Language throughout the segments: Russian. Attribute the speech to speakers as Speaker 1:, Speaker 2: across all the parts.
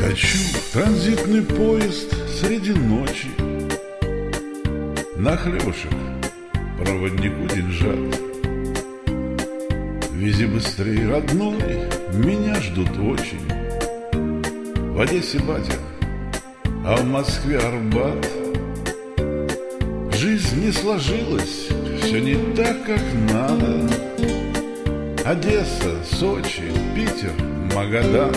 Speaker 1: Скачу в транзитный поезд среди ночи, на хлебушек проводнику деньжат. Вези быстрее, родной, меня ждут очень. В Одессе батя, а в Москве Арбат. Жизнь не сложилась, все не так, как надо. Одесса, Сочи, Питер, Магадан.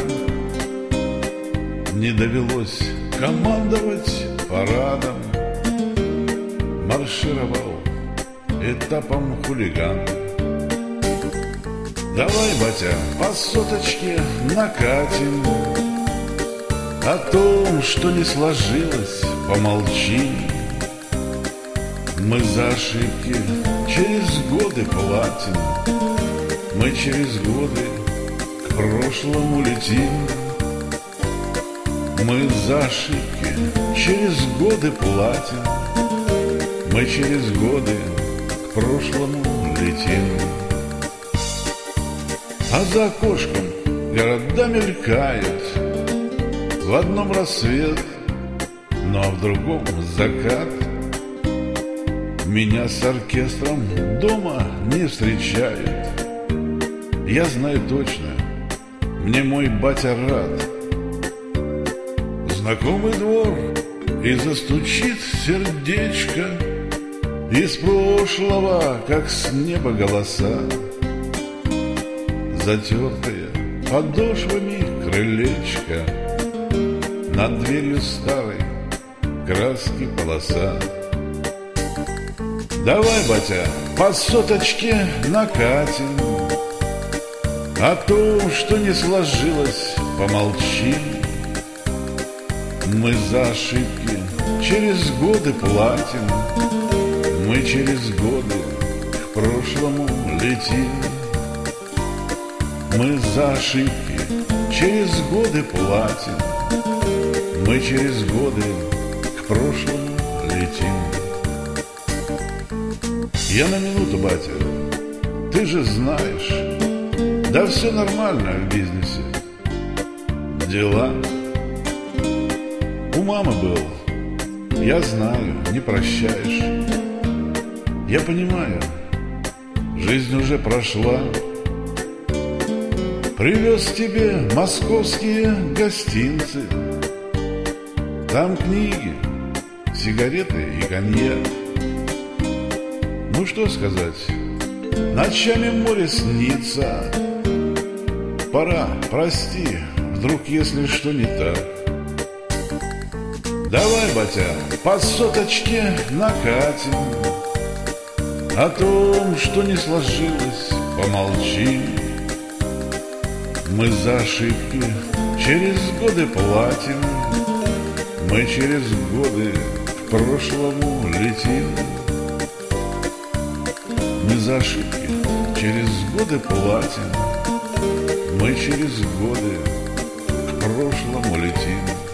Speaker 1: Не довелось командовать парадом. Маршировал этапом хулиган. Давай, батя, по соточке накатим. О том, что не сложилось, помолчи. Мы за ошибки через годы платим. Мы через годы к прошлому летим. Мы за ошибки через годы платим. Мы через годы к прошлому летим. А за окошком города мелькают. В одном рассвет, ну а в другом закат. Меня с оркестром дома не встречают. Я знаю точно, мне мой батя рад. Знакомый двор, и застучит сердечко. Из прошлого, как с неба голоса. Затертая подошвами крылечко. Над дверью старой краски полоса. Давай, батя, по соточке накатим. О том, что не сложилось, помолчи. Мы за ошибки через годы платим. Мы через годы к прошлому летим. Мы за ошибки через годы платим. Мы через годы к прошлому летим. Я на минуту, батя, ты же знаешь, да все нормально в бизнесе. Дела. У мамы был, я знаю, не прощаешь. Я понимаю, жизнь уже прошла. Привез тебе московские гостинцы. Там книги, сигареты и коньяк. Ну что сказать, ночами море снится. Пора, прости, вдруг если что не так. Давай, батя, по соточке накатим. О том, что не сложилось, помолчи. Мы за ошибки через годы платим. Мы через годы к прошлому летим. Мы за ошибки через годы платим. Мы через годы к прошлому летим.